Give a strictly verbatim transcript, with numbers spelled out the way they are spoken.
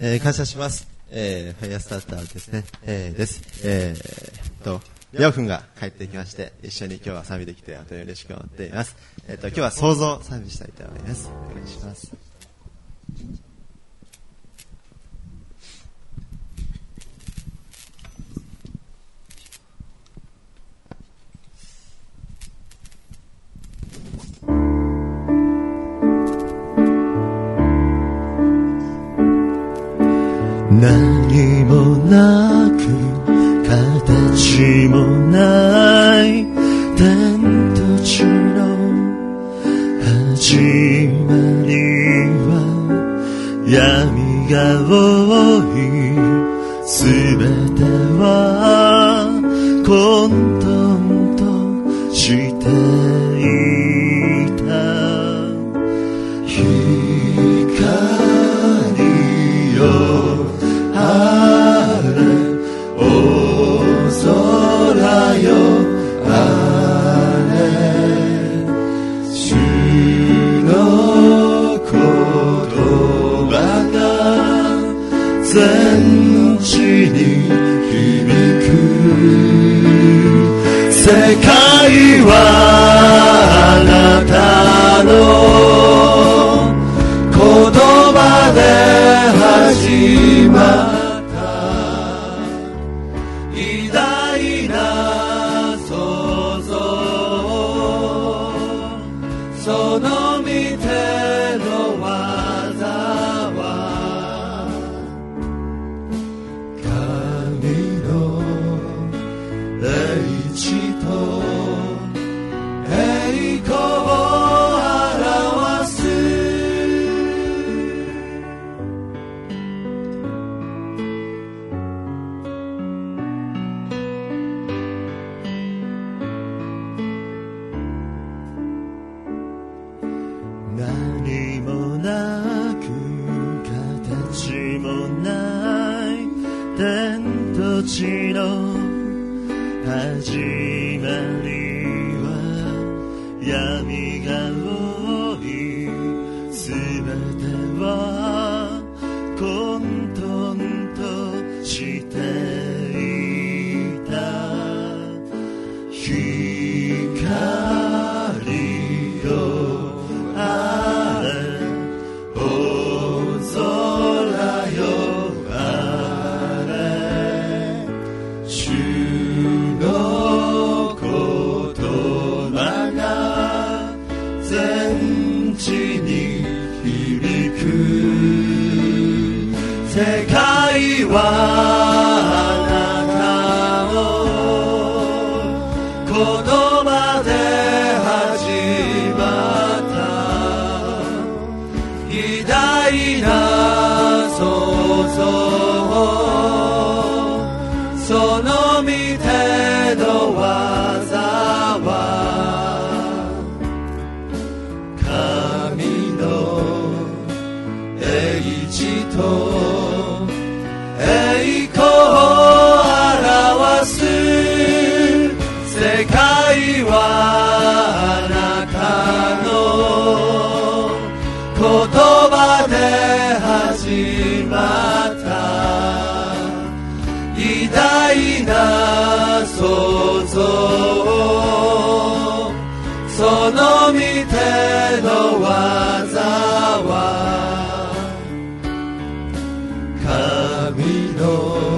えー、感謝します。えー、ファイヤースターターですね、えー、です。えー、と、りょうくんが帰ってきまして、一緒に今日は賛美できて、本当に嬉しく思っています。えっ、ー、と、今日は創造賛美したいと思います。お願いします。 何もなく形もない天と地の始まりは闇が多いすべては混沌としていた光よ全地に響く世界はあなたの言葉で始まった偉大な創造その御手の技は英知と栄光を表す何もなく形もない天と地の始まりは闇が多いすべては混沌としていた光よあれ大空よあれ主の言葉が全地に響く世界はあなたの言葉で始まった偉大な創造その御手の技は神の英知と栄光を表す世界はあなたの言葉で始まった偉大な創造その御手の技は神の